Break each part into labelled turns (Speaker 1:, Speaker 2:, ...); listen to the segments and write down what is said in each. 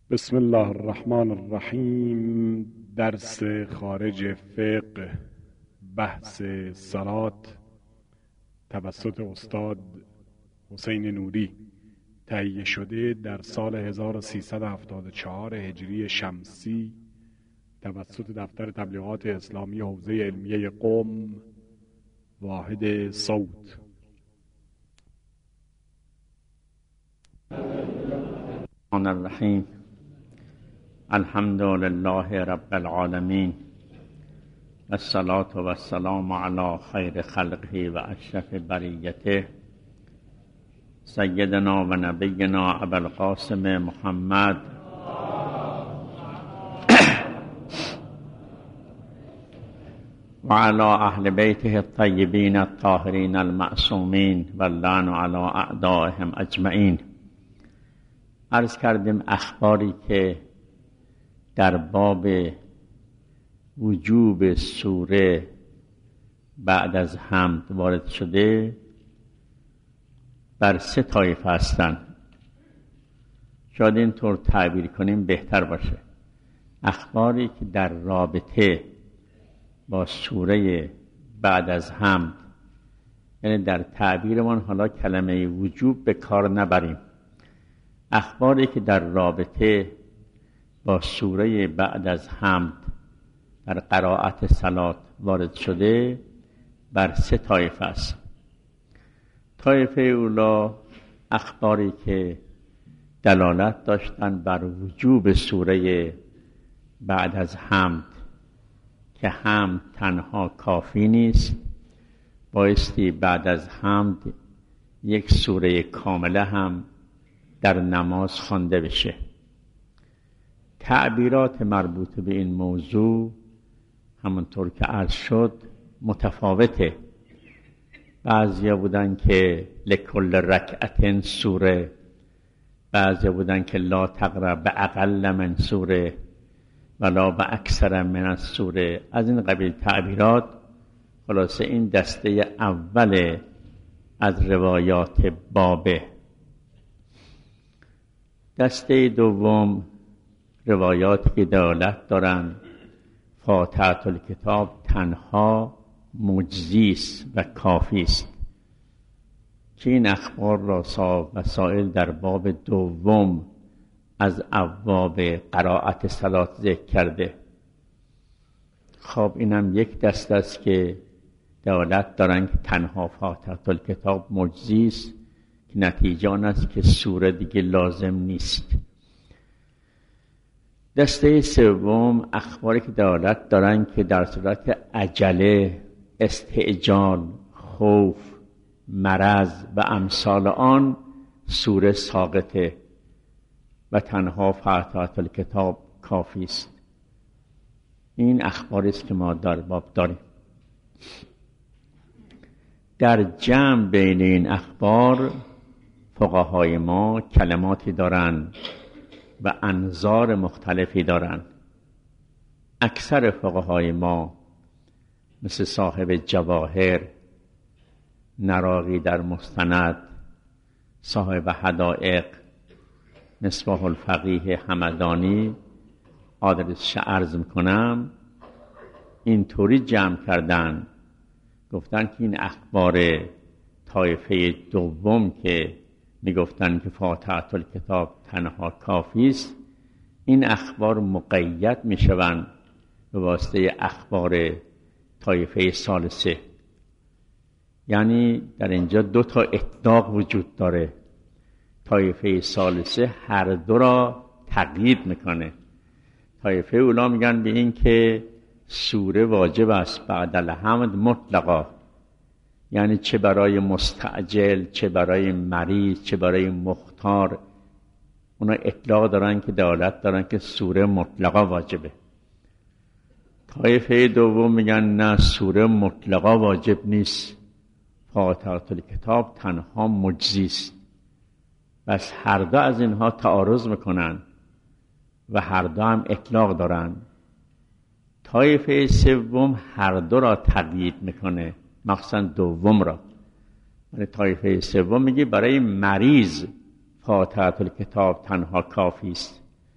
Speaker 1: بسم الله الرحمن الرحیم. درس خارج فقه، بحث صلات توسط استاد حسین نوری، تهیه شده در سال 1374 هجری شمسی توسط دفتر تبلیغات اسلامی حوزه علمیه قم، واحد صوت.
Speaker 2: الرحمن الرحیم. الحمد لله رب العالمین و الصلاة و السلام علی خیر خلقه و اشرف بریته سیدنا و نبینا ابوالقاسم محمد و علی اهل بیته الطیبین الطاهرین المعصومین و اللعن علی اعدائهم اجمعین. عرض کردیم اخباری که در باب وجوب سوره بعد از حمد وارد شده بر سه طایفه هستند. شاید اینطور تعبیر کنیم بهتر باشه. اخباری که در رابطه با سوره بعد از حمد، یعنی در تعبیرمان حالا کلمه وجوب به کار نبریم، اخباری که در رابطه با سوره بعد از حمد در قرائت صلات وارد شده بر سه طایفه است. طایفه اولا اخباری که دلالت داشتن بر وجوب سوره بعد از حمد که حمد تنها کافی نیست، بایستی بعد از حمد یک سوره کامله هم در نماز خوانده بشه. تعبیرات مربوط به این موضوع همونطور که عرض شد متفاوته. بعضیا بودن که لکل رکعتین سوره، بعضیا بودن که لا تقرأ باقل من سوره ولا با اکثر من السوره. از این قبیل تعبیرات. خلاصه این دسته اول از روایات بابه. دسته دوم روایاتی که دلالت دارن فاتحه الکتاب تنها مجزی است و کافی است، که این اخبار را وسائل در باب دوم از ابواب قرائت صلات ذکر کرده. خب اینم یک دسته است که دلالت دارن که تنها فاتحه الکتاب مجزی است، که نتیجه آن است که سوره دیگه لازم نیست. دسته سوم اخباری که دلالت دارن که در صورت عجله، استعجال، خوف، مرض و امثال آن سوره ساقطه و تنها فاتحه الکتاب کافی است. این اخباری است که ما در باب داریم. در جمع بین این اخبار فقهای ما کلماتی دارند و انظار مختلفی دارند. اکثر فقهای ما مثل صاحب جواهر، نراقی در مستند، صاحب حدائق، مصباح الفقیه همدانی، آدرسش عرض میکنم، اینطوری جمع کردن، گفتن که این اخبار طایفه دوم که میگفتن که فاتحه الکتاب تنها کافی است، این اخبار مقید میشوند به واسطه اخبار طایفه ثالثه. یعنی در اینجا دو تا اطلاق وجود داره. طایفه ثالثه هر دو را تقیید میکنه. طایفه اولا میگن به این که سوره واجب است بعد الحمد مطلقا، یعنی چه برای مستعجل، چه برای مریض، چه برای مختار، اونا اطلاق دارن که دلالت دارن که سوره مطلقا واجبه. طایفه دوم میگن نه، سوره مطلقا واجب نیست، فاتحه الکتاب تنها مجزی است. بس هر دو از اینها تعارض میکنن و هر دو هم اطلاق دارن. طایفه سوم هر دو را تقیید میکنه، مخصوصا دوم را. یعنی طایفه سوم میگه برای مریض فاتحه الکتاب تنها کافی است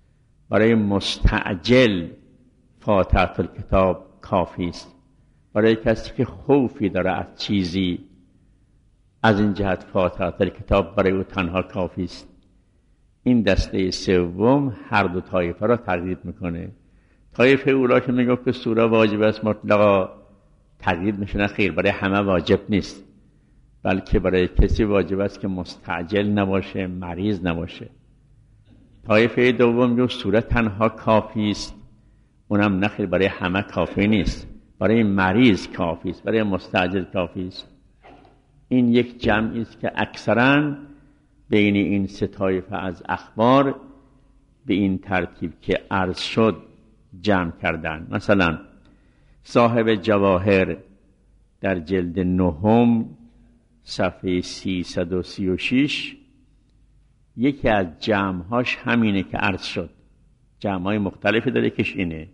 Speaker 2: برای مستعجل فاتحه الکتاب کافی است. برای کسی که خوفی داره از چیزی، از این جهت فاتحه الکتاب برای او تنها کافی است. این دسته سوم هر دو طایفه را تقیید میکنه. طایفه اولا که میگفت که سوره واجب است مطلقا تقیید میشه، نه خیر، برای همه واجب نیست، بلکه برای کسی واجب است که مستعجل نباشه، مریض نباشه. طایفه دوم میگه سوره تنها کافی است، اونم نه خیر، برای همه کافی نیست، برای مریض کافی است، برای مستعجل کافی است. این یک جمعی است که اکثرا بین این سه طایفه از اخبار به این ترتیب که عرض شد جمع کردن. مثلا صاحب جواهر در جلد 9 صفحه 336 یکی از جمعهاش همینه که عرض شد. جمعهای مختلفی داره کش اینه.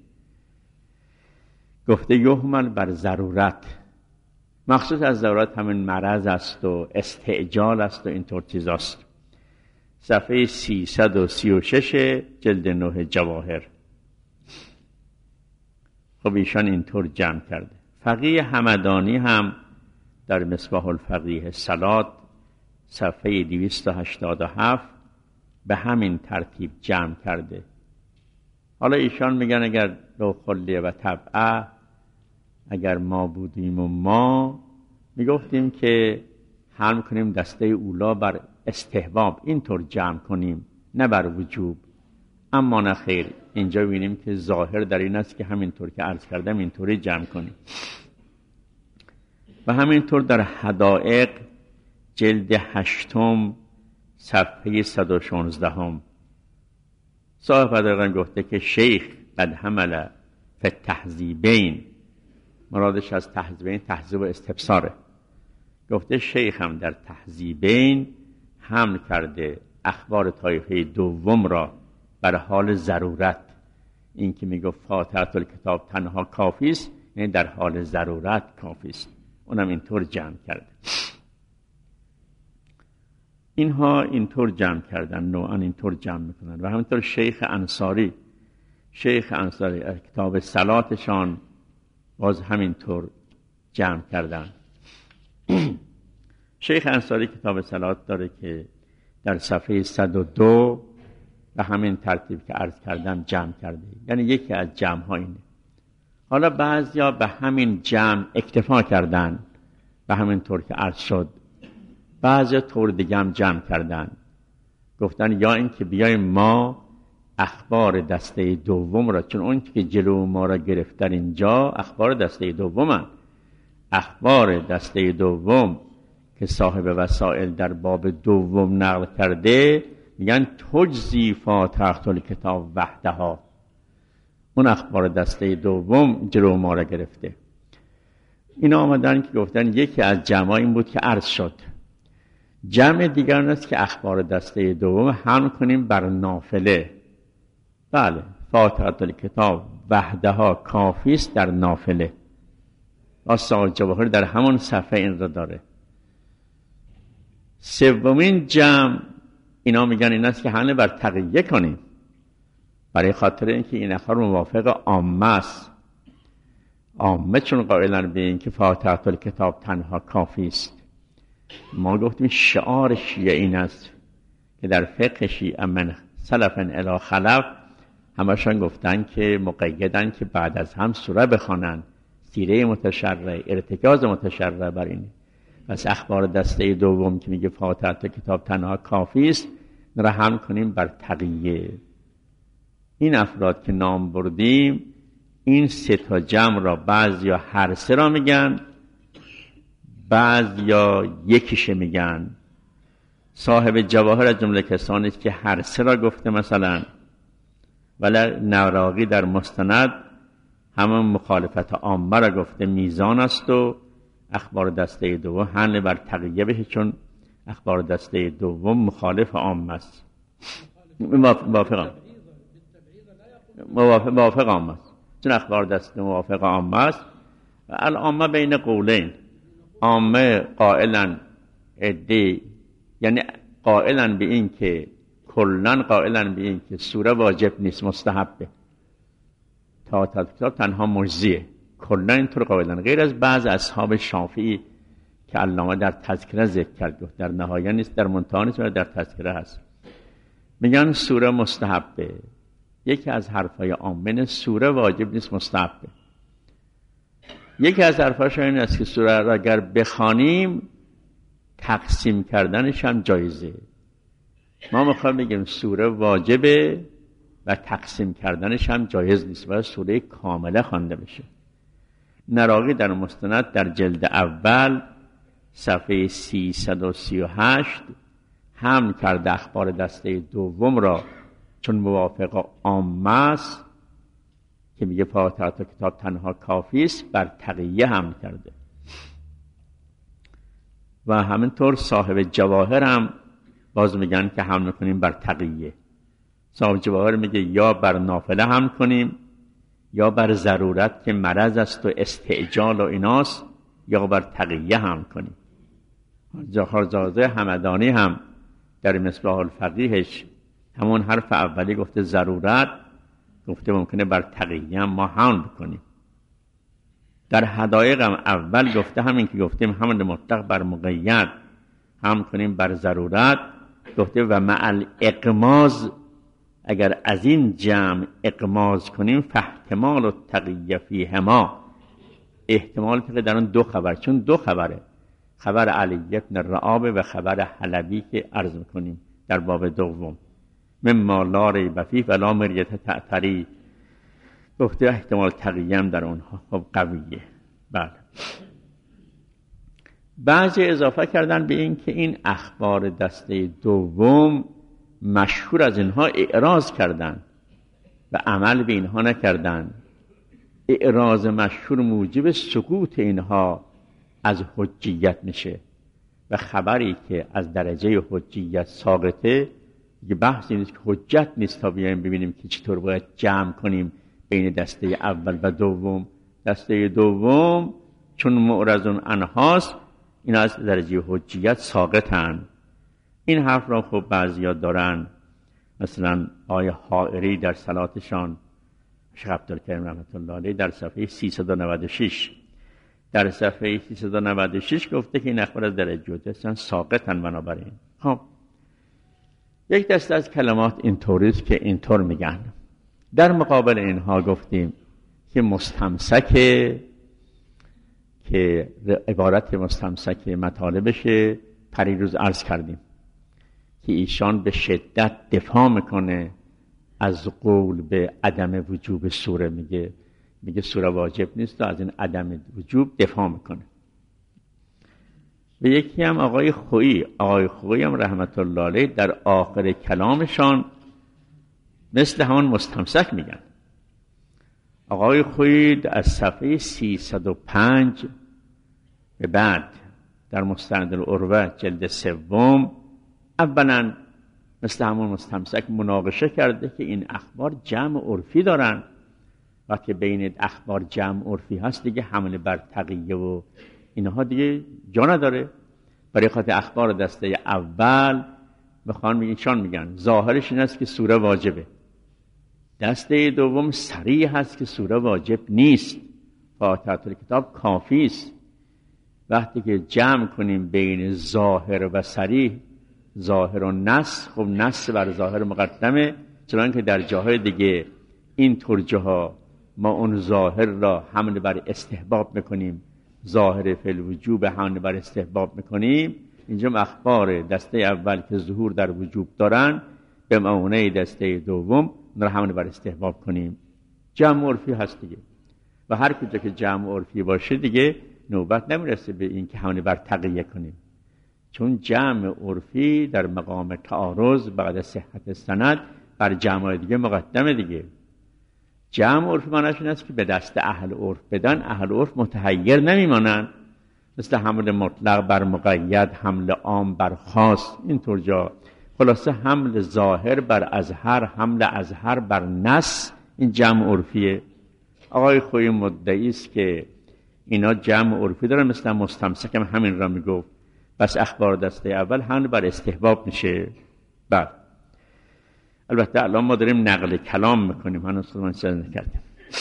Speaker 2: گفته یحمل بر ضرورت، مخصوص از ضرورت همین مرض است و استعجال است و اینطور چیزاست. صفحه 336 جلد 9 جواهر. خب ایشان اینطور جمع کرده. فقیه همدانی هم در مصباح الفقیه صلات صفحه 287 به همین ترتیب جمع کرده. حالا ایشان میگن اگر لو خلیه و طبعه، اگر ما بودیم و ما میگفتیم که حل کنیم دسته اولا بر استحباب اینطور جمع کنیم، نه بر وجوب. اما نه خیر، اینجا بینیم که ظاهر در این است که همینطور که عرض کردم اینطوری جمع کنیم. و همینطور در حدائق جلد 8 صفحه 116 صاحب حدائق گفته که شیخ قد حمل فی التحذیبین، مرادش از تحذیبین تحذیب و استبصاره. گفته شیخ هم در تحذیبین حمل کرده اخبار طایفه دوم را بر حال ضرورت. این که میگه فاتحه الکتاب تنها کافی است، یعنی در حال ضرورت کافی است. اونم اینطور جمع کرده. اینها اینطور جمع کردن، نوعا اینطور جمع میکنن. و همینطور شیخ انصاری کتاب صلاتشان باز همینطور جمع کردن. شیخ انصاری کتاب صلات داره که در صفحه 102 به همین ترتیب که عرض کردم جمع کرده، یعنی یکی از جمع ها اینه. حالا بعضیا به همین جمع اکتفا کردن، به همین طور که عرض شد. بعضیا طور دیگه هم جمع کردن، گفتن یا این که بیایم ما اخبار دسته دوم را، چون اون که جلو ما را گرفتن اینجا اخبار دسته دومن، اخبار دسته دوم که صاحب وسائل در باب دوم نقل کرده میگن تجزی فاتحه الکتاب وحدها. اون اخبار دسته دوم جلو ما را گرفته. اینا آمدن که گفتن یکی از جمع این بود که عرض شد. جمع دیگر است که اخبار دسته دوم هم کنیم بر نافله. بله، فاتحه الکتاب وحدها کافی است در نافله. صاحب جواهر در همون صفحه این را داره. سومین جمع اینا میگن این است که حمله بر تقیه کنیم، برای خاطر اینکه این اخبار موافق عامه است. عامه چون قائلن به این که فاتحه الکتاب تنها کافی است. ما گفتیم شعار شیعه این است که در فقه شیعه من سلفن الی خلف همشان گفتن که مقیدن که بعد از هم سوره بخوانن، سیره متشرع، ارتکاز متشرع بر اینه. پس اخبار دسته دوم که میگه فاتحه کتاب تنها کافی است را هم کنیم بر تقیه. این افراد که نام بردیم این سه تا جمع را بعضیا هر سه را میگن، بعضیا یکیشه میگن. صاحب جواهر از جمله کسانی که هر سه را گفته، مثلا ولی نوراقی در مستند همون مخالفت عامه را گفته میزان است و اخبار دسته دوم حمله بر تقیه بشه، چون اخبار دسته دوم مخالف عامه است. موافق عامه است، چون اخبار دسته موافق عامه است. و العامه بین قولین، عامه قائلن عده، یعنی قائلن به این که کلن قائلن به این که سوره واجب نیست، مستحبه، تا کتاب تنها مجزیه، کلن اینطور قائلن، غیر از بعض اصحاب شافعی که علامه در تذکره ذکر کرد، در نهایه نیست، در منتهی نیست، در تذکره هست، میگن سوره مستحبه. یکی از حرفای عامه سوره واجب نیست، مستحبه. یکی از حرفاش این است که سوره را اگر بخوانیم تقسیم کردنش هم جایزه. ما میخوایم بگیم سوره واجبه و تقسیم کردنش هم جایز نیست، باید سوره کامله خوانده بشه. نراقی در مستند در جلد اول صفحه 338 حمل کرده اخبار دسته دوم را چون موافق عامه است که میگه فاتحه کتاب تنها کافی است، بر تقیه حمل کرده. و همینطور صاحب جواهر هم باز میگن که حمل کنیم بر تقیه. صاحب جواهر میگه یا بر نافله حمل کنیم، یا بر ضرورت که مرض است و استعجال و ایناست، یا بر تقیه حمل کنیم. خارزاده همدانی هم در مصباح الفقیهش همون حرف اولی گفته ضرورت، گفته ممکنه بر تقیه هم ما حمل کنیم. در حدایق هم اول گفته همین که گفتیم حمل مطلق بر مقید حمل کنیم بر ضرورت، گفته و مع الاقماز اگر از این جمع اقماز کنیم فاحتمال التقیه فیهما، احتمال که در اون دو خبر، چون دو خبره، خبر علی بن رعابه و خبر حلبی که عرض میکنیم در باب دوم، مما لا ریب فیه ولا مریة تعتری، گفته احتمال تقیه هم در اونها خب قویه. بله، بعضی اضافه کردن به این که این اخبار دسته دوم مشهور از اینها اعراض کردن و عمل به اینها نکردن. اعراض مشهور موجب سقوط اینها از حجیت میشه و خبری که از درجه حجیت ساقطه یه بحثی نیست که حجت نیست تا بیایم ببینیم که چطور باید جمع کنیم بین دسته اول و دوم. دسته دوم چون معرضون عنهاست، اینا از درجه حجیت ساقطن. این حرف را خب بعضیا دارن، مثلا آیه حائری در صلاتشان شیخ عبدالکریم رحمت الله علیه در صفحه 396 در صفحه 396 گفته که این اخبار از درجه حجیت ساقطن. بنابراین خب یک دسته از کلمات اینطوریست که اینطور میگن. در مقابل اینها گفتیم که مستمسک، که عبارت مستمسک مطالبشه پریروز عرض کردیم که ایشان به شدت دفاع میکنه از قول به عدم وجوب سوره، میگه سوره واجب نیست و از این عدم وجوب دفاع میکنه. و یکی هم آقای خویی هم رحمت الله علیه در آخر کلامشان مثل همون مستمسک میگن. آقای خویی از صفحه 305 به بعد در مستند العروه جلد سوم اولا مثل همون مستمسک مناقشه کرده که این اخبار جمع عرفی دارن و که بین اخبار جمع عرفی هست دیگه حمل بر تقیه و اینها دیگه جا نداره. برای خاطر اخبار دسته اول بخوان ایشان میگن ظاهرش این است که سوره واجبه، دسته دوم صریح هست که سوره واجب نیست، فاتحه کتاب کافی است. وقتی که جمع کنیم بین ظاهر و صریح، ظاهر و نص، خب نص بر ظاهر مقدمه، چون که در جاهای دیگه این طور جاها ما اون ظاهر را حمل بر استحباب میکنیم، ظاهر فی الوجوب حمل بر استحباب میکنیم. اینجا اخبار دسته اول که ظهور در وجوب دارن به معونه دسته دوم را حمل بر استحباب کنیم. جمع عرفی هست دیگه و هر کجا که جمع عرفی باشه دیگه نوبت نمیرسه به این که حمل بر تقیه کنیم، چون جمع عرفی در مقام تعارض بعد صحت سند بر جمع دیگه مقدمه دیگه. جمع عرفی معنیش این است که به دست اهل عرف بدن، اهل عرف متحیر نمیمانند، مثل حمل مطلق بر مقید، حمل عام بر خاص، اینطور جا خلاصه حمل ظاهر بر اظهر، حمل اظهر بر نص، این جمع عرفیه. آقای خویی مدعی است که اینا جمع عرفی دارن، مثل مستمسک هم همین را میگفت، بس اخبار دسته اول حمل بر استحباب میشه. بعد البته الان ما داریم نقل کلام میکنیم، هنوز خودمان چیز نکردیم.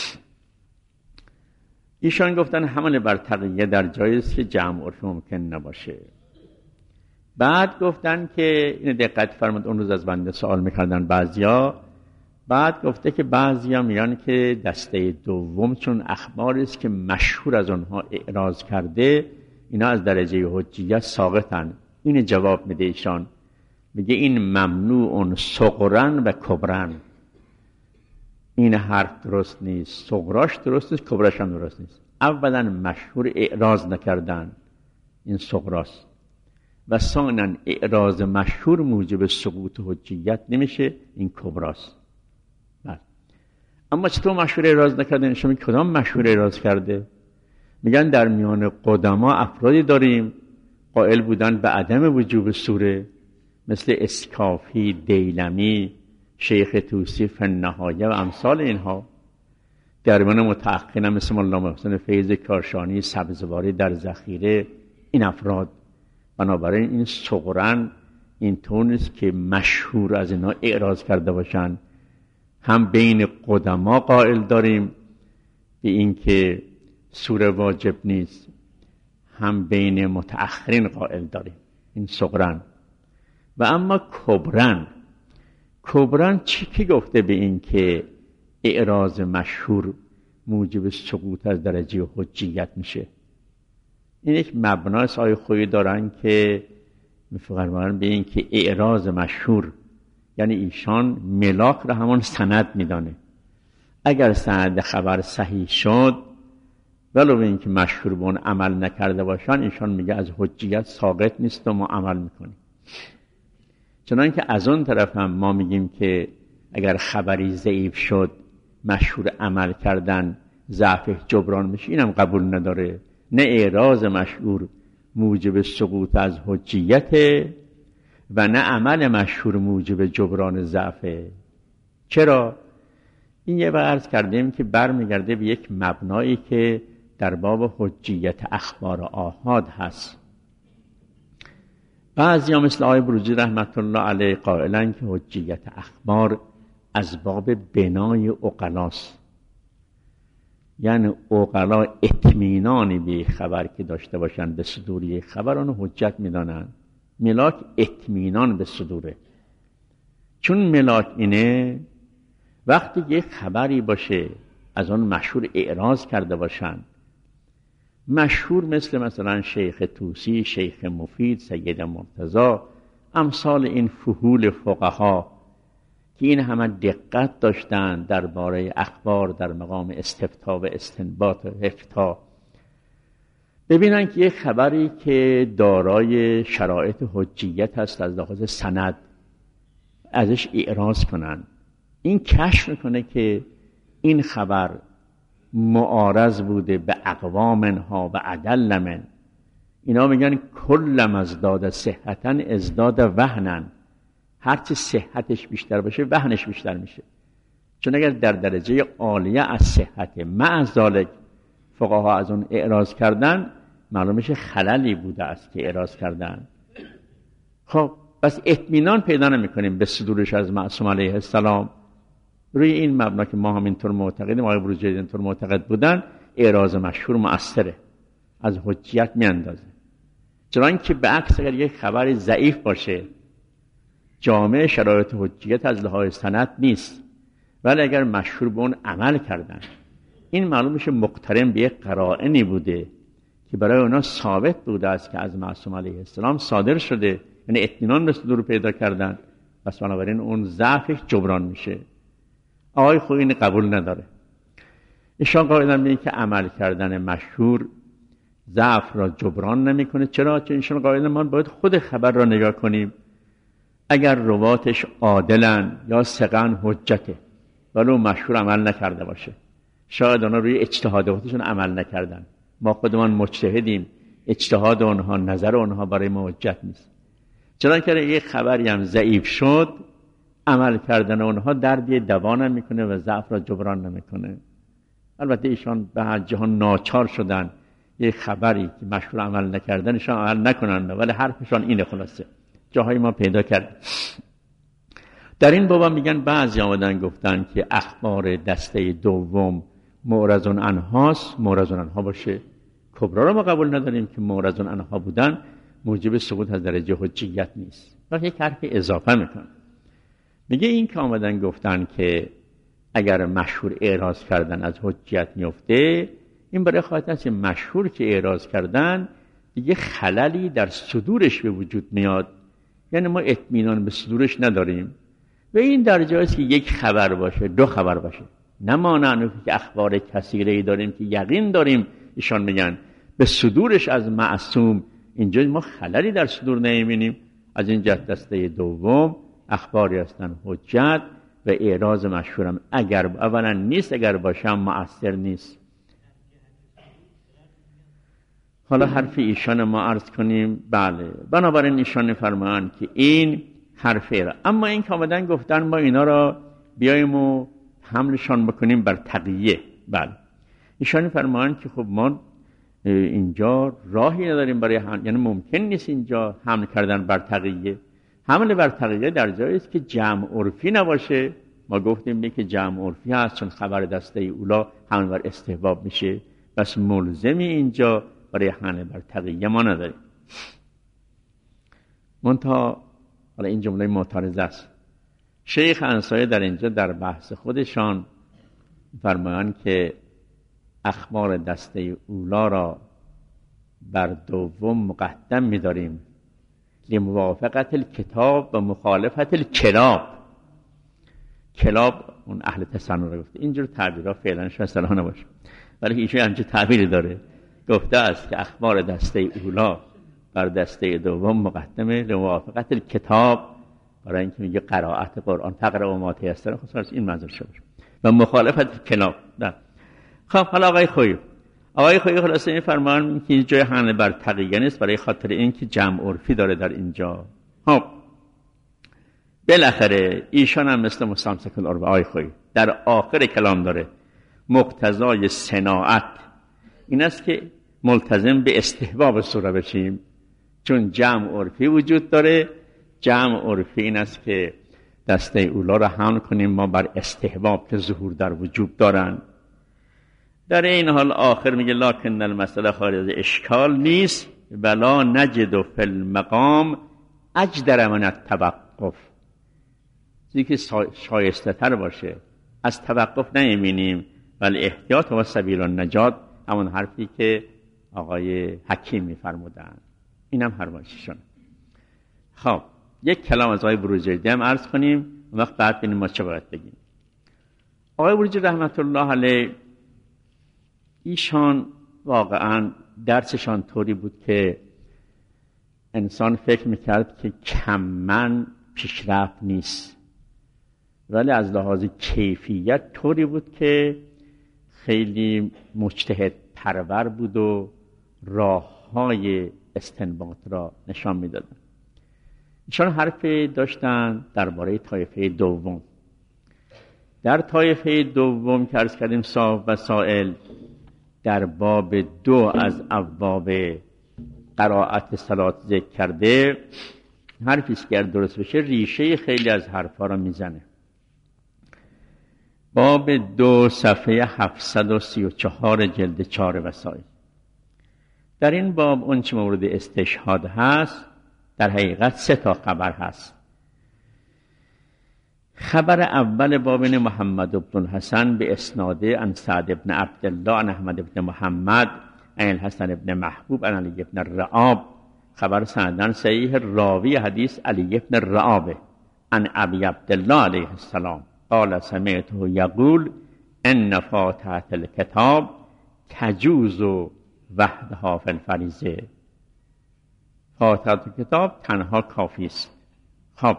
Speaker 2: ایشان گفتن حمل بر تقیه در جایی است که جمع عرف ممکن نباشه. بعد گفتن که این دقت فرمود، اون روز از بنده سوال میکردن بعضیا، بعد گفته که بعضیا میگن که دسته دوم چون اخباری است که مشهور از اونها اعراض کرده، اینا از درجه حجیت ساقطن. این جواب میده ایشان، میگه این ممنوع صغرن و کبرن. این حرف درست نیست، صغراش درست نیست، کبراش هم درست نیست. اولا مشهور اعراض نکردن، این صغراست، و ثانیا اعراض مشهور موجب سقوط حجیت نمیشه، این کبراست. اما چطور مشهور اعراض نکردن؟ شما کدام مشهور اعراض کرده؟ میگن در میان قدما افرادی داریم قائل بودن به عدم وجوب سوره، مثل اسکافی، دیلمی، شیخ توسی فی النهایه و امثال اینها. در میان متأخرین مثل مولانا محسن فیض کاشانی، سبزواری در ذخیره، این افراد. بنابراین این صغرن این طور نیست که مشهور از اینا اعراض کرده باشن. هم بین قدما قائل داریم به این که سوره واجب نیست، هم بین متأخرین قائل داریم، این صغرن. و اما کبرن چی که گفته به این که اعراض مشهور موجب سقوط از درجه حجیت میشه؟ این یک مبنای آیه خویی دارن که میفرمایند به این که اعراض مشهور، یعنی ایشان ملاک را همون سند میدانه. اگر سند خبر صحیح شد ولو به این که مشهور به اون عمل نکرده باشن، ایشان میگه از حجیت ساقط نیست و ما عمل میکنیم. چنانکه از اون طرف هم ما میگیم که اگر خبری ضعیف شد مشهور عمل کردن ضعف جبران میشه، اینم قبول نداره. نه اعراض مشهور موجب سقوط از حجیت و نه عمل مشهور موجب جبران ضعفه. چرا؟ این یه بار عرض کردیم که برمیگرده به یک مبنایی که در باب حجیت اخبار آحاد هست. بعضی ها مثل آقای بروجی رحمت الله علیه قائلن که حجیت اخبار از باب بنای عقلاست، یعنی عقلا اطمینانی به خبر که داشته باشن به صدوری خبر اونو حجت میدانن. ملاک اطمینان به صدوره. چون ملاک اینه وقتی یک خبری باشه از اون مشهور اعراض کرده باشن، مشهور مثلا شیخ توسی، شیخ مفید، سید مرتضی، امثال این فحول فقها که این همه دقت داشتن درباره اخبار در مقام استفتاء و استنباط و افتاء، ببینن که یک خبری که دارای شرایط حجیت هست از لحاظ سند ازش اعراض کنن. این کشف میکنه که این خبر معارض بوده به اقوامنها و عدل من. اینا میگن کلم ازداد صحتن ازداد وهنن، هرچی صحتش بیشتر باشه وهنش بیشتر میشه. چون اگر در درجه عالیه از صحت مع ذالک فقها از اون اعراض کردن، معلوم میشه خللی بوده است که اعراض کردن. خب بس اطمینان پیدا نمیکنیم به صدورش از معصوم علیه السلام. روی این مبنا که ما هم اینطور معتقدیم، آقای بروجردی اینطور معتقد بودن، اعراض مشهور مؤثره، از حجیت میاندازه. چنانکه به عکس اگر یک خبر ضعیف باشه جامع شرایط حجیت از لحاظ سند نیست، ولی اگر مشهور به اون عمل کردن، این معلوم میشه مقترن به یک قرائنی بوده که برای اونا ثابت بوده است که از معصوم علیه السلام صادر شده، یعنی اطمینان به صدور پیدا کردن، پس بنابراین اون ضعفش جبران میشه. آقای خویی این قبول نداره. ایشان قائلن به این که عمل کردن مشهور ضعف را جبران نمیکنه. چرا؟ چون ایشان قائلن ما باید خود خبر را نگاه کنیم. اگر رواتش عادلن یا ثقن حجته، ولو مشهور عمل نکرده باشه، شاید اونا روی اجتهاداتشون عمل نکردن، ما خودمان مجتهدیم، اجتهاد اونها، نظر اونها برای ما حجت نیست. چرا که یک خبری هم ضعیف شد، عمل کردن اونها دردی دوا نمیکنه و ضعف را جبران نمیکنه. البته ایشان به هر جهان ناچار شدن یک خبری که مشهور عمل نکردنشان عمل نکنن، ولی حرفشان اینه. خلاصه جاهای ما پیدا کرد. در این باب میگن بعضی آمدن گفتن که اخبار دسته دوم معرض عنهاست، معرض عنها باشه. کبرا رو ما قبول نداریم که معرض عنها بودن موجب سقوط از درجه حجیت نیست. ولی یک حرف اضافه میکنه، میگه این که آمدن گفتن که اگر مشهور اعراض کردن از حجیت میفته، این برای خاطر است مشهور که اعراض کردن دیگه خللی در صدورش به وجود میاد، یعنی ما اطمینان به صدورش نداریم. و این در جایی است که یک خبر باشه، دو خبر باشه، نه مانع که اخبار کثیره‌ای داریم که یقین داریم ایشان میگن به صدورش از معصوم، اینجا ما خللی در صدور نمیبینیم. از این جهت دسته دوم اخباری هستن حجت و اعراض مشهورم اگر اولا نیست، اگر باشم مؤثر نیست. حالا حرف ایشان ما عرض کنیم. بله، بنابراین ایشان فرمان که این حرفه را، اما این که آمدن گفتن ما اینا را بیاییم و حملشان بکنیم بر تقیه. بله، ایشان فرمان که خب ما اینجا راهی نداریم برای یعنی ممکن نیست اینجا حمل کردن بر تقیه. حمل بر تقیه در جایی است که جمع عرفی نباشه. ما گفتیم که جمع عرفی هست، چون خبر دسته اولا حمل بر استحباب میشه، بس ملزمی اینجا برای حمل بر تقیه ما نداریم. منتها حالا این جمله معترض است. شیخ انصاری در اینجا در بحث خودشان فرمایند که اخبار دسته اولا را بر دوم مقدم می‌داریم لموافقت الکتاب و مخالفت الکلاب. کلاب اون اهل تصنع رو گفته، اینجور تعبیرها فعلا شاید صلاح نباشه، ولی ایشون همچین تعبیری داره، گفته است که اخبار دسته اولا بر دسته دوم مقدمه لموافقت الکتاب، برای اینکه میگه قرائت قرآن تقرأ ما تیسر، خصوصا این منظور شده و مخالفت کلاب. خب حالا آقای خویی خلاصه این فرمان که این جای حمل بر تقیه نیست، برای خاطر اینکه جمع عرفی داره در اینجا. خب بالاخره ایشان هم مثل مستمسک العرف آقای خویی در آخر کلام داره مقتضای صناعت این است که ملتزم به استحباب سوره بشیم، چون جمع عرفی وجود داره. جمع عرفی این است که دسته اولا را حمل کنیم ما بر استحباب که ظهور در وجوب دارن. در این حال آخر میگه لکن المسئله خارج از اشکال نیست ولا نجد فی المقام اجدر من التوقف. چیزی که شایسته تر باشه از توقف نمیبینیم، ولی احتیاط و سبیل النجات، همون حرفی که آقای حکیم میفرمودن، اینم فرمایششون. خب یک کلام از آقای بروجردی هم عرض کنیم، اون وقت بعد ببینیم ما چه باید بگیم. آقای بروجردی رحمت الله علیه، ایشان واقعا درسشان طوری بود که انسان فکر میکرد که کمن پیشرفت نیست، ولی از لحاظ کیفیت طوری بود که خیلی مجتهد پرور بود و راههای استنباط را نشان میدادن. ایشان حرفی داشتن درباره طایفه دوم. در طایفه دوم که عرض کردیم صاحب وسائل در باب 2 از ابواب قرائت صلات ذکر کرده، حرفی است که درست بشه ریشه خیلی از حرفا را میزنه. باب 2 صفحه 734 جلد 4 وسائل. در این باب اون چه مورد استشهاد هست در حقیقت 3 خبر هست. خبر اول باب این محمد بن الحسن به اسناده عن سعد بن عبدالله عن احمد بن محمد عن الحسن بن محبوب عن علی بن الرعاب. خبر سندن صحیح، راوی حدیث علی بن الرعاب عن ابی عبدالله علیه السلام قال سمعته یقول ان فاتحة الکتاب تجوز وحدها فی الفریضه. فاتحة الکتاب تنها کافی است. خب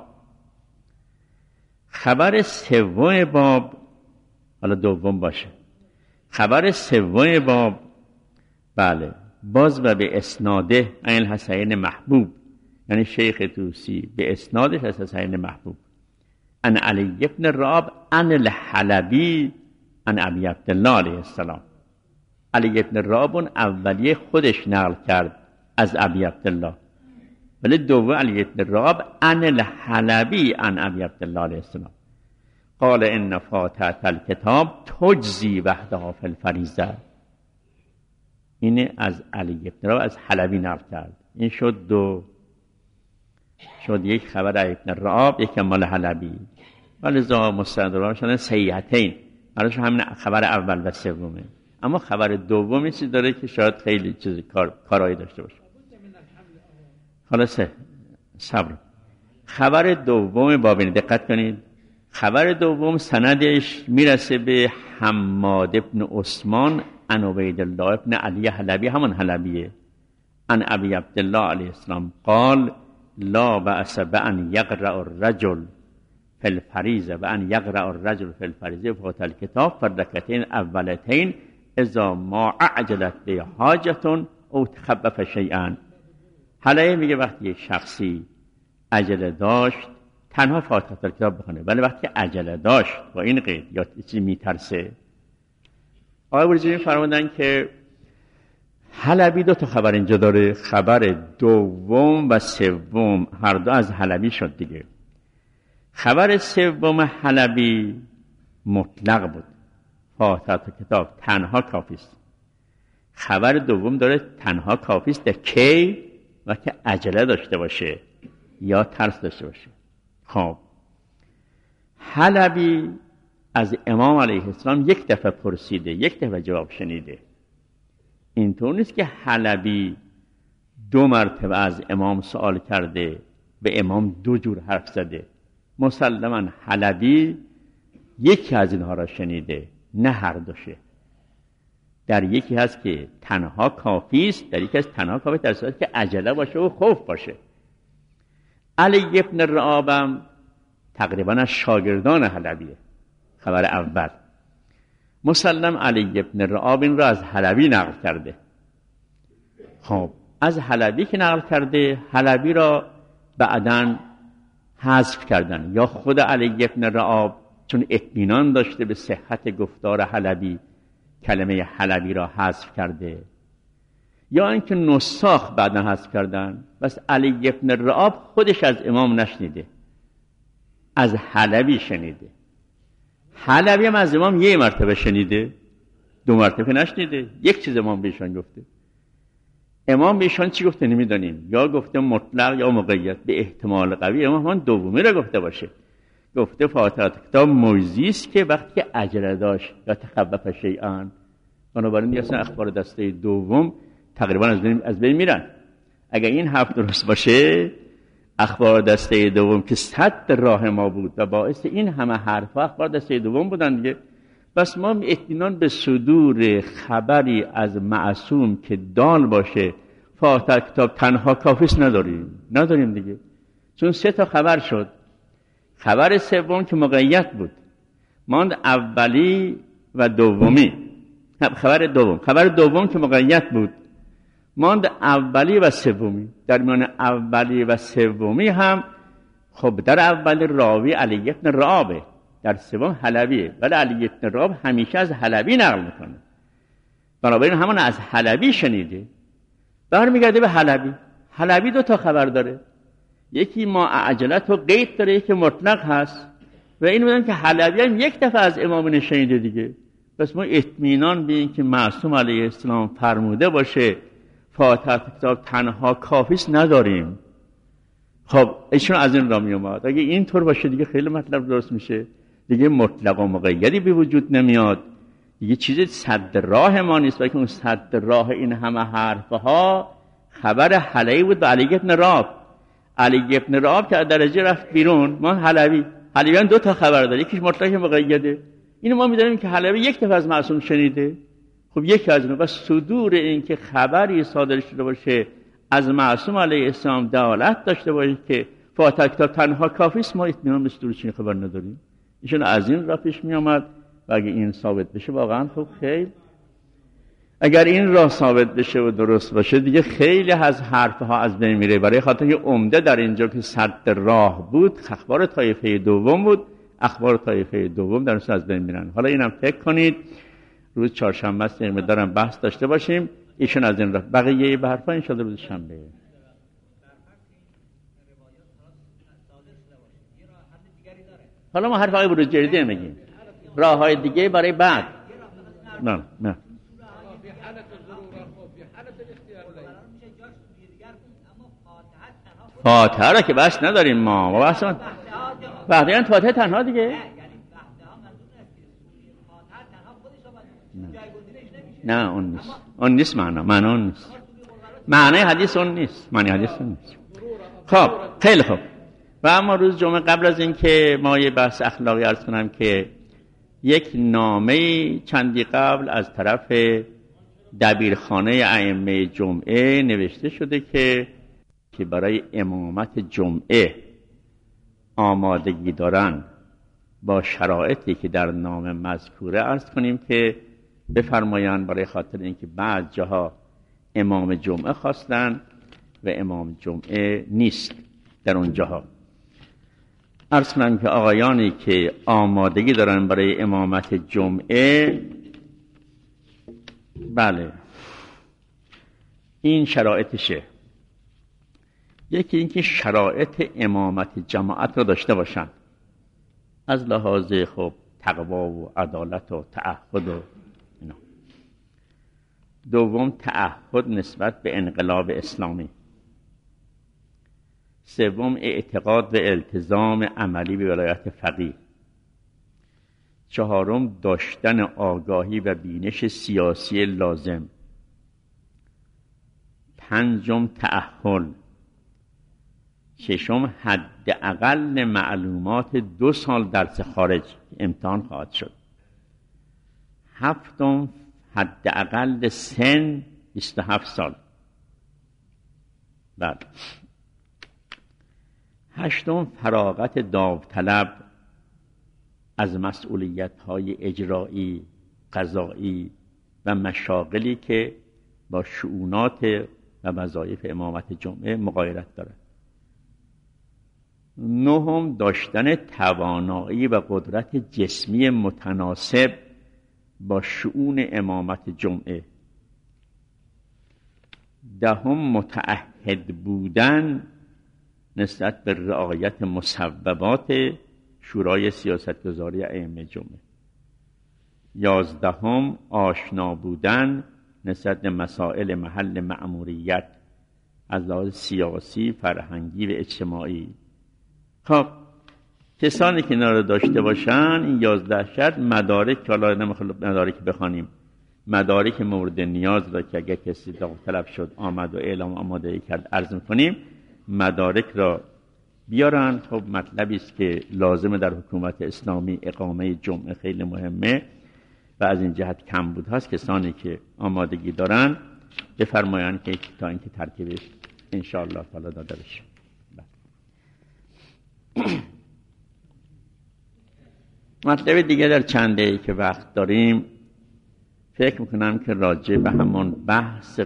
Speaker 2: خبر سوم باب، حالا دوم باشه، خبر سوم باب بله باز و به اسناده عن الحسین محبوب، یعنی شیخ طوسی به اسنادش از حسین محبوب عن علی بن الرعاب عن الحلبی عن ابی عبدالله علیه السلام. علی بن الرعاب اولیه خودش نقل کرد از ابی عبدالله ولی دوم علی بن راب عن الحلبی عن ابی عبدالله علیه السلام قال ان فاتحه الکتاب تجزی وحدها فی الفریضه. این از علی بن راب از حلبی نقل کرد. این شد یک خبر علی بن راب، یک مال حلبی. ولی زا مستدرک شدن صحیحتین، براش همین خبر اول و سومه. اما خبر دومی چیزی داره که شاید خیلی چیز کارایی داشته باشه. خلاصه صبر. خبر دوم بابین دقت کنید. خبر دوم سندش میرسه به حماد ابن عثمان عن عبید الله ابن علی حلبی، همون حلبیه، عن ابی عبدالله علیه السلام قال لا بأس بأن یقرأ الرجل فی الفریضه و ان یقرأ الرجل فی الفریضه فاتحه الکتاب فالرکعتین اولتین اذا ما اعجلت به حاجتون او تخبف شیئا. حالا میگه وقتی یک شخصی عجله داشت تنها فاتحه الکتاب بخونه، ولی وقتی عجله داشت با این قید یا چیزی میترسه. آقای بروجردی فرمودن که حلبی دو تا خبر اینجا داره، خبر دوم و سوم هر دو از حلبی شد دیگه. خبر سوم حلبی مطلق بود، فاتحه کتاب تنها کافی است. خبر دوم داره تنها کافی است در کی؟ وقتی عجله داشته باشه یا ترس داشته باشه. خب حلبی از امام علیه السلام یک دفعه پرسیده، یک دفعه جواب شنیده. اینطور نیست که حلبی دو مرتبه از امام سوال کرده، به امام دو جور حرف زده. مسلماً حلبی یکی از اینها را شنیده، نه هر دوشه. در یکی هست که تنها کافی است، در یکی هست تنها کافی در صورتی که عجله باشه و خوف باشه. علی بن رعابم تقریباً از شاگردان حلبیه. خبر اول مسلم علی بن رعاب این را از حلبی نقل کرده. خب از حلبی که نقل کرده، حلبی را بعداً حذف کردن، یا خود علی بن رعاب چون اطمینان داشته به صحت گفتار حلبی کلمه حلبی را حذف کرده، یا اینکه نساخ بعدا حذف کردن. بس علی بن رعاب خودش از امام نشنیده، از حلبی شنیده. حلبی هم از امام یه مرتبه شنیده، دو مرتبه نشنیده. یک چیز امام بهشان گفته. امام بهشان چی گفته نمیدانیم، یا گفته مطلق یا مقید. به احتمال قوی امام هم دومی را گفته باشه. گفته فاتحه کتاب موضوعی است که وقتی که عجله داشت یا تخوف شیئا. بنابراین دیگه اصلا اخبار دسته دوم تقریبا از بین میرن. اگر این حرف درست باشه، اخبار دسته دوم که صد راه ما بود و باعث این همه حرف اخبار دسته دوم بودن دیگه. بس ما اطمینان به صدور خبری از معصوم که دال باشه فاتحه کتاب تنها کافیست نداریم دیگه. چون سه تا خبر شد. خبر سوم که مقید بود ماند اولی و دومی. خبر دوم که مقید بود ماند اولی و سومی. در میان اولی و سومی هم خب در اولی راوی علی بن رعابه، در سوم حلبیه، ولی علی بن رعاب همیشه از حلبی نقل میکنه. بنابراین همون از حلبی شنیده. برمیگرده به حلبی دو تا خبر داره، یکی ما عجلت و قید داره، یکی مطلق هست. و این بودن که حلبی هم یک دفعه از امام شنیده دیگه. پس ما اطمینان به این که معصوم علیه السلام فرموده باشه فاتحه کتاب تنها کافیست نداریم. خب ایشون از این را می اومد. اگه این طور باشه دیگه خیلی مطلب درست میشه دیگه، مطلق و مقیدی به وجود نمیاد دیگه. چیزی صد راه ما نیست، بلکه اون صد راه این همه حرفها خبر حلبی بود به علی بن رعاب. علی بن رعاب که درجه رفت بیرون، ما حلبی هم دو تا خبر داره، یکیش مطلق مقیده. اینو ما می‌دونیم که حلبی یک دفعه از معصوم شنیده. خب یکی از اونها، بس صدور این که خبری صادر شده باشه از معصوم علیه السلام دلالت داشته باشه که فاتحه کتاب تنها کافی است، ما اطمینان به صدور چنین خبر نداریم. ایشون از این راه پیش می‌آمد و اگه این ثابت بشه واقعا خوب خیلی. اگر این راه ثابت بشه و درست باشه دیگه خیلی از حرفها از بین میره. برای خاطر که عمده در اینجا که صد راه بود اخبار طایفه دوم بود، اخبار طایفه دوم در اون از بین میرن. حالا اینم فکر کنید روز چهارشنبه است دارم بحث داشته باشیم ایشون از این راه. بقیه به حرفا ان شاء الله روز شنبه. حالا ما حرف آقای بروجردی نمیگیم، راه های دیگه برای بعد. نه فاتحه را که بس نداریم ما بس فاتحه فاتحه تنها دیگه. نه اون نیست معنی اون نیست، معنی حدیث اون نیست، معنی حدیث اون نیست. خب خیلی خوب. و اما روز جمعه قبل از این که ما یه بحث اخلاقی عرض کنم که یک نامه چندی قبل از طرف دبیرخانه ائمه جمعه نوشته شده که برای امامت جمعه آمادگی دارن با شرایطی که در نامه مذکوره عرض کنیم که بفرمایند، برای خاطر اینکه بعض جاها امام جمعه خواستن و امام جمعه نیست در اون جاها. عرض کنم که آقایانی که آمادگی دارن برای امامت جمعه، بله این شرایطشه. یکی اینکه شرایط امامت جماعت را داشته باشن از لحاظ خب تقوا و عدالت و تعهد و اینا. دوم تعهد نسبت به انقلاب اسلامی. سوم اعتقاد و التزام عملی به ولایت فقیه. چهارم داشتن آگاهی و بینش سیاسی لازم. پنجم تأهل. ششم حداقل معلومات 2 سال درس خارج امتحان خواهد شد. هفتم حداقل سن 27 سال. بعد هشتم فراغت داوطلب از مسئولیت‌های اجرایی، قضایی و مشاغلی که با شؤونات و وظایف امامت جمعه مغایرت دارد. نهم داشتن توانایی و قدرت جسمی متناسب با شؤون امامت جمعه. دهم متعهد بودن نسبت به رعایت مصوبات شورای سیاستگزاری ائمه جمعه. 11 آشنا بودن نسبت به مسائل محل مأموریت از لحاظ سیاسی، فرهنگی و اجتماعی. خب کسانی که اینا رو داشته باشن، این 11 شرط مدارک، حالا نمیخوام مدارک بخوانیم، مدارک مورد نیاز را که اگر کسی داوطلب شد آمد و اعلام آمادگی کرد عرض می‌کنیم، مدارک را بیارن. خب مطلبی است که لازمه در حکومت اسلامی، اقامه جمعه خیلی مهمه و از این جهت کمبود هست. کسانی که آمادگی دارن بفرمایند که تا اینکه ترکیبش ان شاء الله تعالی داده بشه. مطلب دیگه در چند دقیقه که وقت داریم فکر میکنم که راجع به همون بحث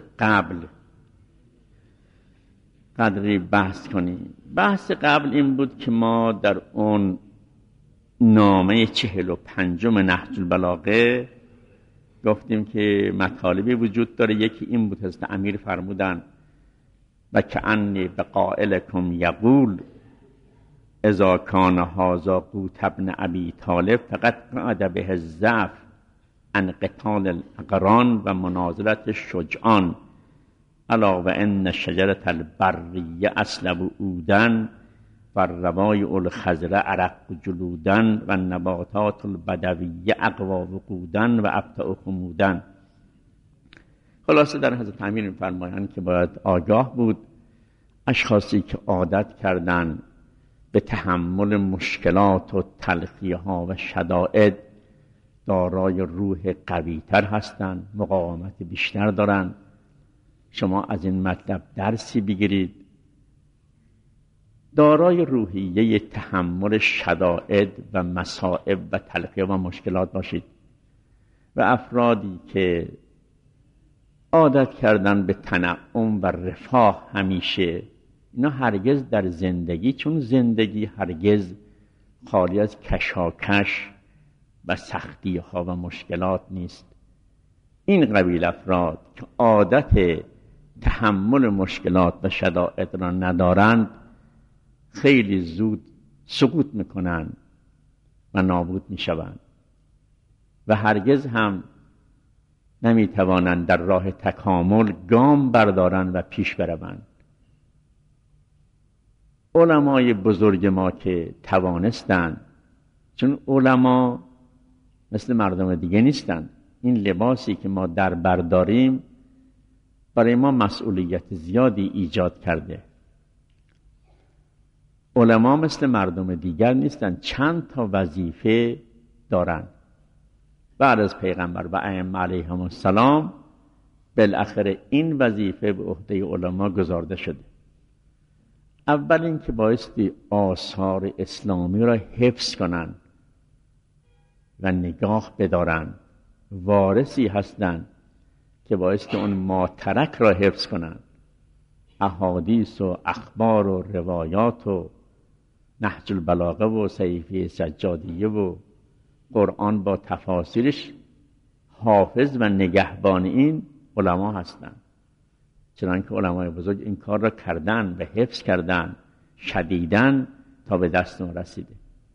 Speaker 2: قدری بحث کنیم. بحث قبل این بود که ما در اون نامه 45 نهج البلاغه گفتیم که مطالبی وجود داره. یکی این بود حضرت امیر فرمودن و کأنی بقائلکم یقول اذا کان هذا قوت ابن ابی طالب فقط قعد به الضعف عن قتال الاقران و مناظرت الشجعان الا و ان شجرة البریه اصلب عودن و روایع الخضر عرق جلودن و نباتات البدویه اقوا وقودن و ابطأ خمودن. خلاصه در حضرت امیر می‌فرمایند که باید آگاه بود اشخاصی که عادت کردن به تحمل مشکلات و تلخی‌ها و شدائد دارای روح قوی‌تر هستند، مقاومت بیشتر دارند. شما از این مطلب درسی بگیرید، دارای روحیه تحمل شدائد و مصائب و تلخی‌ها و مشکلات باشید. و افرادی که عادت کردن به تنعم و رفاه همیشه، اینا هرگز در زندگی، چون زندگی هرگز خالی از کشاکش و سختی‌ها و مشکلات نیست. این قبیل افراد که عادت تحمل مشکلات و شدائد را ندارند خیلی زود سقوط میکنن و نابود می شوند و هرگز هم نمی توانند در راه تکامل گام بردارند و پیش بروند. علمای بزرگ ما که توانستند، چون علما مثل مردم دیگه نیستند، این لباسی که ما در برداریم برای ما مسئولیت زیادی ایجاد کرده. علما مثل مردم دیگر نیستند، چند تا وظیفه دارند. بعد از پیغمبر و ائمه علیهم السلام بالاخره این وظیفه به عهده علما گذارده شده. اول این که بایستی آثار اسلامی را حفظ کنند و نگاه بدارند. وارثی هستند که بایستی اون ماترک را حفظ کنند. احادیث و اخبار و روایات و نهج البلاغه و صحیفه سجادیه و قرآن با تفاسیرش حافظ و نگهبان این علما هستند. چنانکه علمای بزرگ این کار را کردن و حفظ کردن شدیدن تا به دست ما رسیده.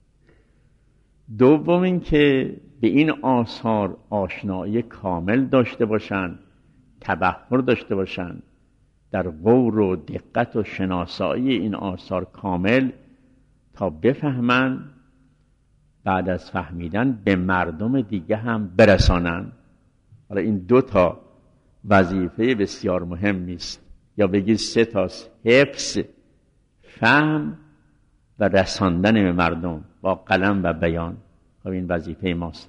Speaker 2: دوم این که به این آثار آشنایی کامل داشته باشند، تبحر داشته باشند، در غور و دقت و شناسایی این آثار کامل تا بفهمند، بعد از فهمیدن به مردم دیگه هم برسانند. حالا این دو تا وظیفه بسیار مهمی است، یا بگید سه تاست: حفظ، فهم و رساندن به مردم با قلم و بیان. خب این وظیفه ماست.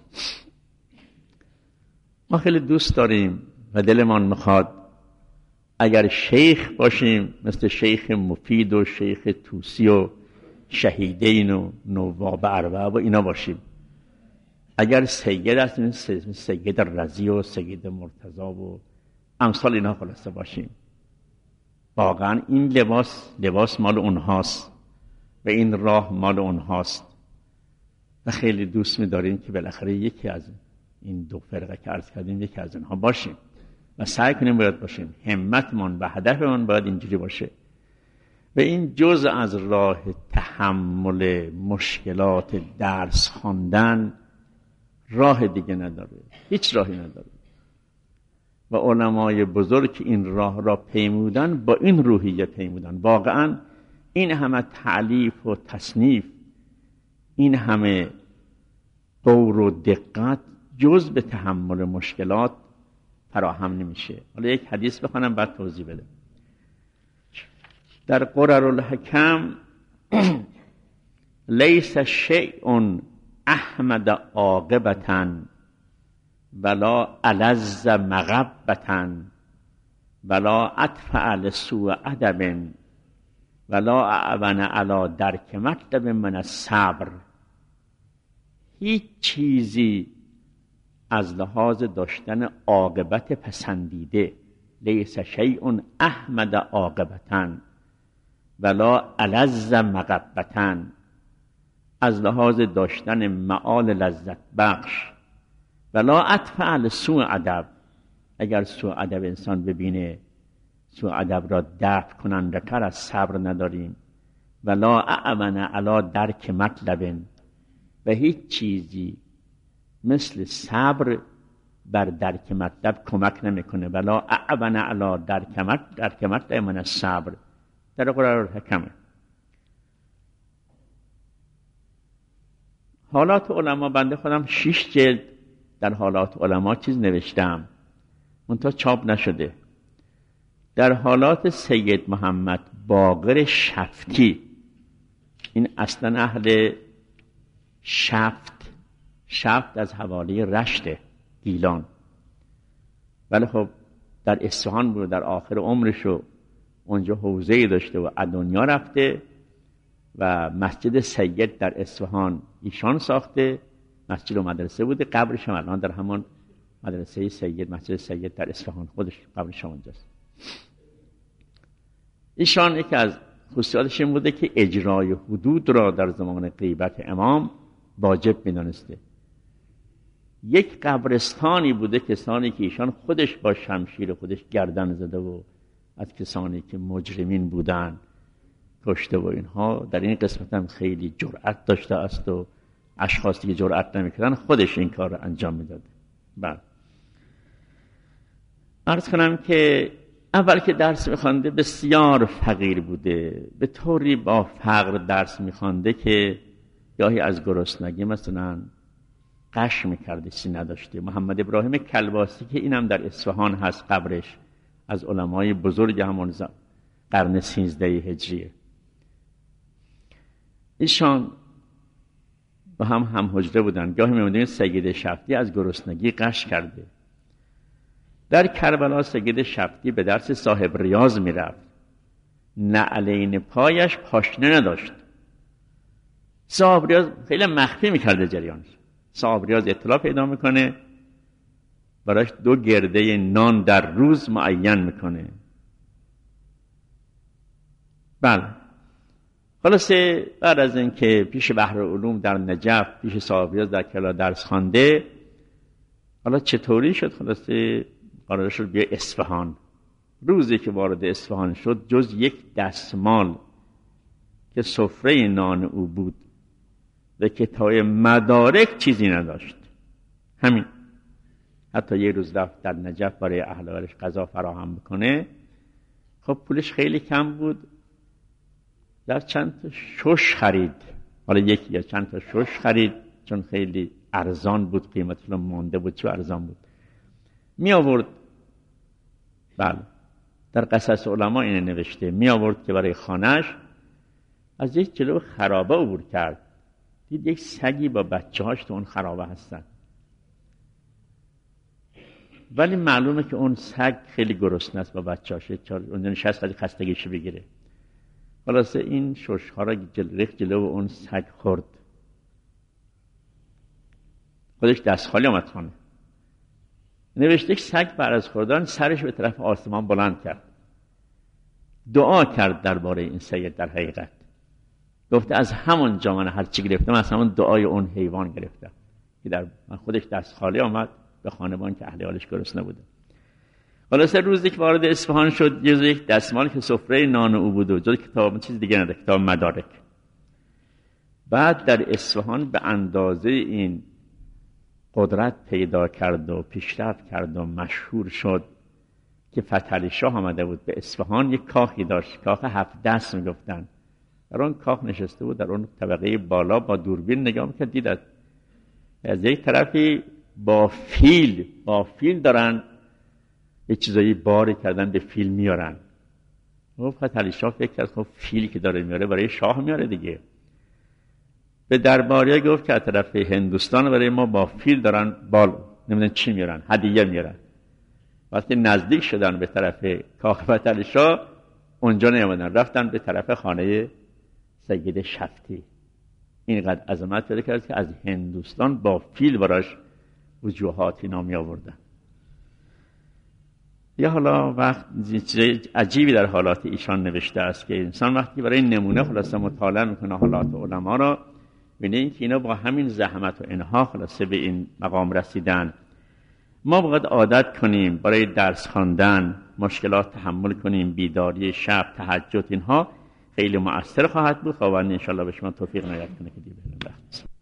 Speaker 2: ما خیلی دوست داریم و دلمان میخواد اگر شیخ باشیم مثل شیخ مفید و شیخ توسی و شهیدین و نواب اربعه و اینا باشیم. اگر سید هستیم سید رضی و سید مرتضی و امثال اینا خلاصه باشیم. واقعا این لباس مال اونهاست و این راه مال اونهاست و خیلی دوست می‌داریم که بالاخره یکی از این دو فرقه که عرض کردیم یکی از اینها باشیم و سعی کنیم باید باشیم. همتمون و هدفمون باید اینجوری باشه و این جزء از راه تحمل مشکلات درس خواندن، راه دیگه نداره، هیچ راهی نداره. و علمای بزرگ این راه را پیمودن با این روحیه پیمودن. واقعا این همه تألیف و تصنیف، این همه غور و دقت جز به تحمل مشکلات فراهم نمیشه. حالا یک حدیث بخونم بعد توضیح بدم. در قررالحکم لیس شیء احمد عاقبة ولا الذ مغبة ولا ادفع لسوء ادب ولا اعون علی درک مطلب من الصبر. هیچ چیزی از لحاظ داشتن عاقبت پسندیده، لیس شیء احمد عاقبة ولا الذ مغبة، از لحاظ داشتن معال لذت بخش، ولا ادفع لسوء ادب، اگر سوء ادب انسان ببینه سوء ادب را دفع کننده تر از صبر نداریم. ولا اعون علی درک مطلب، و هیچ چیزی مثل صبر بر درک مطلب کمک نمیکنه. ولا اعون علی درک مطلب من الصبر. در قرآن حالات علما بنده خودم 6 جلد در حالات علما چیز نوشتم، منتها چاپ نشده. در حالات سید محمد باقر شفتی، این اصلا اهل شفت از حوالی رشت گیلان، ولی خب در اصفهان بود، در آخر عمرشو اونجا حوزه‌ای داشته و دنیا رفته و مسجد سید در اصفهان ایشان ساخته. مسجد و مدرسه بوده، قبرش هم الان در همان مدرسه سید، مسجد سید در اصفهان، خودش قبرش اونجاست. ایشان یکی از خصوصیاتش این بوده که اجرای حدود را در زمان غیبت امام واجب می‌دانسته. یک قبرستانی بوده کسانی که ایشان خودش با شمشیر خودش گردن زده و از کسانی که مجرمین بودن کشته و اینها. در این قسمت هم خیلی جرأت داشته است و اشخاصی که جرأت نمیکردن خودش این کار رو انجام میداد. بله. عرض کنم که اول که درس میخوانده بسیار فقیر بوده، به طوری با فقر درس میخوانده که گاهی از گرسنگی مثلا غش میکرده، چیزی نداشته. محمد ابراهیم کلباسی که اینم در اصفهان هست قبرش، از علمای بزرگ همون قرن 13 هجریه. ایشان با هم حجره بودن. گاهی می‌بینید سید شفتی از گرسنگی غش کرده. در کربلا سید شفتی به درس صاحب ریاض میرفت، نعلین پایش پاشنه نداشت. صاحب ریاض خیلی مخفی میکرده جریانش. صاحب ریاض اطلاع پیدا میکنه، براش 2 گرده نان در روز معین میکنه. بله. خلاصه بعد از اینکه پیش بحرالعلوم در نجف، پیش صاحب ریاض در کربلا درس خوانده، حالا چطوری شد؟ خلاصه قرار شد بیا اصفهان. روزی که وارد اصفهان شد جز یک دستمال که سفره نان او بود و کتاب مدارک چیزی نداشت. همین. حتی یه روز رفت در نجف برای اهل و عیالش غذا فراهم بکنه، خب پولش خیلی کم بود، در چند تا شش خرید. حالا یکی یا چند تا شش خرید چون خیلی ارزان بود، قیمتش مونده بود چون ارزان بود. می آورد. بله. در قصص علما اینه نوشته، می آورد که برای خانهش از یک جلو خرابه عبور کرد، دید یک سگی با بچه‌هاش تو اون خرابه هستن، ولی معلومه که اون سگ خیلی گرسنه است با بچه‌هاش، اون نشست از خستگیش بگیره. خلاصه این شش‌ها را جلو اون سگ خورد. خودش دست خالی آمد خانه. نوشته سگ بعد از خوردن سرش به طرف آسمان بلند کرد، دعا کرد درباره این سید. در حقیقت گفته از همون جا من هر چی گرفتم از همون دعای اون حیوان گرفتم که در من خودش دست خالی آمد به خانوان که اهل حالش گرسنه بوده. خلاصه روزی که وارد اصفهان شد جز یک دستمال که سفره نان او بود و جز کتاب چیز دیگه نداشت، کتاب مدارک. بعد در اصفهان به اندازه این قدرت پیدا کرد و پیشرفت کرد و مشهور شد که فتحعلی شاه آمده بود به اصفهان. یک کاخی داشت، کاخ 7 دست میگفتن. در اون کاخ نشسته بود، در اون طبقه بالا با دوربین نگاه میکرد، دید از یک طرفی با فیل دارن یه چیزایی باری کردن به فیل میارن. فتحعلی شاه فکر کرد خب فیلی که داره میاره برای شاه میاره دیگه. به درباریا گفت که از طرف هندوستان برای ما با فیل دارن نمیدونن چی میارن، هدیه میارن. وقتی نزدیک شدن به طرف کاخ فتحعلی شاه اونجا نیامدن، رفتن به طرف خانه سید شفتی. اینقدر عظمت پیدا کرد که از هندوستان با فیل براش وجوهاتی نامی آوردن. یا حالا وقت چیز عجیبی در حالات ایشان نوشته است که انسان وقتی برای نمونه خلاصه مطالعه میکنه حالات علما را، ببینید که اینا با همین زحمت و اینها خلاصه به این مقام رسیدن. ما باید عادت کنیم برای درس خواندن مشکلات تحمل کنیم، بیداری شب، تهجد، اینها خیلی مؤثر خواهد بود. خداوند ان شاء الله به شما توفیق عنایت کنه که دیگه